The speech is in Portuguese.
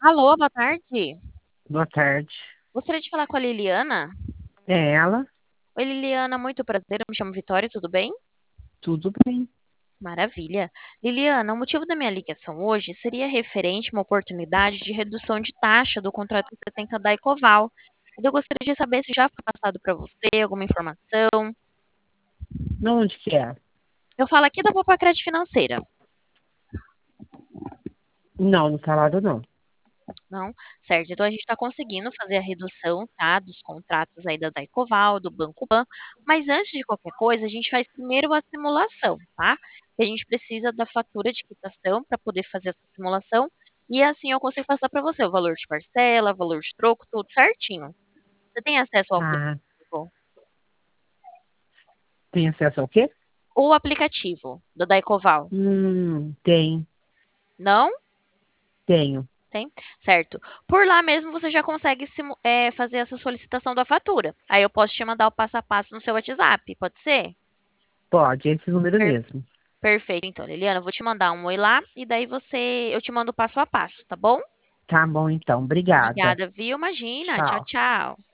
Alô, boa tarde. Boa tarde. Gostaria de falar com a Liliana. É ela? Oi, Liliana, muito prazer. Eu me chamo Vitória, tudo bem? Tudo bem. Maravilha. Liliana, o motivo da minha ligação hoje seria referente a uma oportunidade de redução de taxa do contrato 70 da Ecoval. Eu gostaria de saber se já foi passado para você alguma informação. Não, onde que é? Eu falo aqui da Poupa Crédito Financeira. Não, no salário não. Não? Certo. Então a gente está conseguindo fazer a redução, tá, dos contratos aí da Daicoval, do Banco Pan, mas antes de qualquer coisa, a gente faz primeiro a simulação, tá? A gente precisa da fatura de quitação para poder fazer essa simulação e assim eu consigo passar para você o valor de parcela, valor de troco, tudo certinho. Você tem acesso ao Ah, aplicativo? tem acesso ao quê? O aplicativo do Daicoval? Tem, Não? tenho. Tem? Certo. Por lá mesmo você já consegue fazer essa solicitação da fatura. Aí eu posso te mandar o passo a passo no seu WhatsApp, pode ser? Pode, é esse número Per- mesmo. Perfeito. Então, Liliana, eu vou te mandar um oi lá e daí eu te mando o passo a passo, tá bom? Tá bom, então. Obrigada. Obrigada, viu? Imagina. Tchau, Tchau. tchau.